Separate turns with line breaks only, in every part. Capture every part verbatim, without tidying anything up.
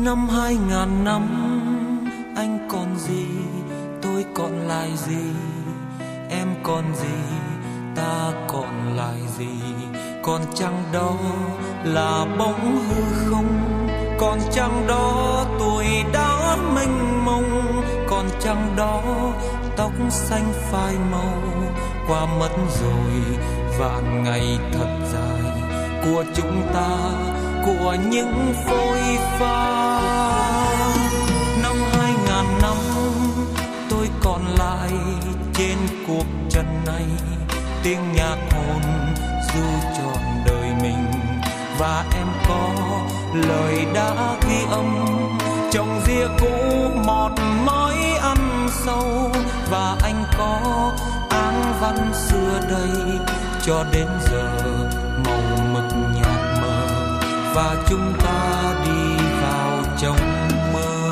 Năm hai ngàn năm anh còn gì, tôi còn lại gì, em còn gì, ta còn lại gì. Còn chăng đó là bóng hư không, còn chăng đó tuổi đã mênh mông, còn chăng đó tóc xanh phai màu. Qua mất rồi vạn ngày thật dài của chúng ta, của những phôi pha. Năm hai ngàn năm tôi còn lại trên cuộc trần này, tiếng nhạc hồn du trọn đời mình. Và em có lời đã ghi âm trong ria cũ một mối ăn sâu. Và anh có áng văn xưa đây cho đến giờ màu mực nhạt mờ. Và chúng ta đi vào trong mơ.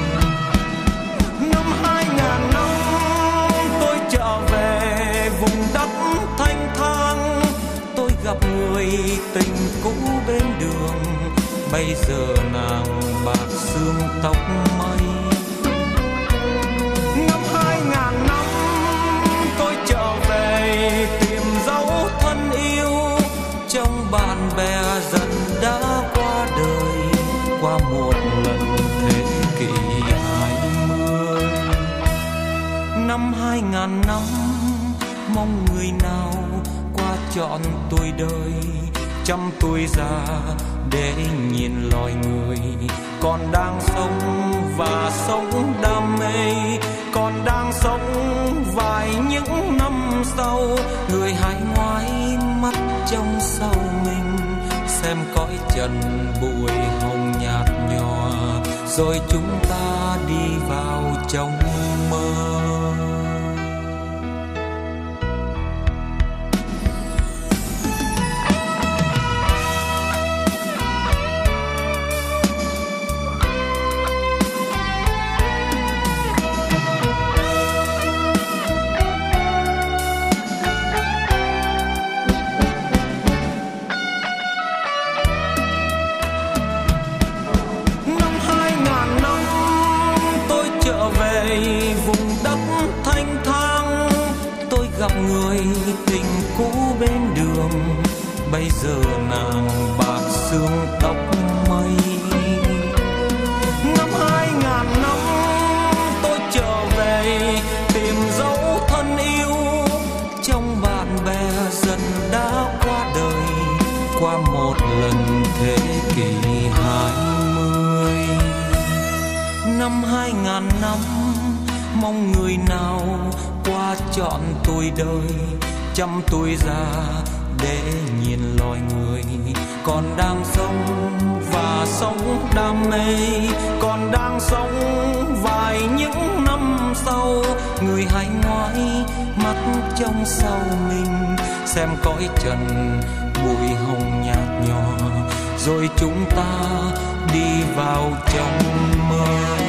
Năm hai ngàn năm tôi trở về vùng đất thanh thang, tôi gặp người tình cũ bên đường. Bây giờ nàng bạc xương tóc mây. Năm hai ngàn năm tôi trở về tìm dấu thân yêu trong bạn bè dần đã qua đời qua một lần thế kỷ hai mươi. Năm hai ngàn năm mong người nào qua trọn tuổi đời, trăm tuổi già để nhìn loài người còn đang sống và sống đam mê, còn đang sống vài những năm sau. Người hãy ngoái mắt trong sau mình xem cõi trần bụi hồng nhạt nhòa, rồi chúng ta đi vào trong mơ. Vùng đất thanh thang tôi gặp người tình cũ bên đường. Bây giờ nàng bạc xương tóc mây. Năm hai ngàn năm tôi trở về tìm dấu thân yêu trong bạn bè dần đã qua đời qua một lần thế kỷ hai mươi. Năm hai ngàn năm mong người nào qua trọn tuổi đời, trăm tuổi già để nhìn loài người còn đang sống và sống đam mê, còn đang sống vài những năm sau. Người hãy ngoái mắt trong sau mình xem cõi trần bụi hồng nhạt nhòa, rồi chúng ta đi vào trong mơ.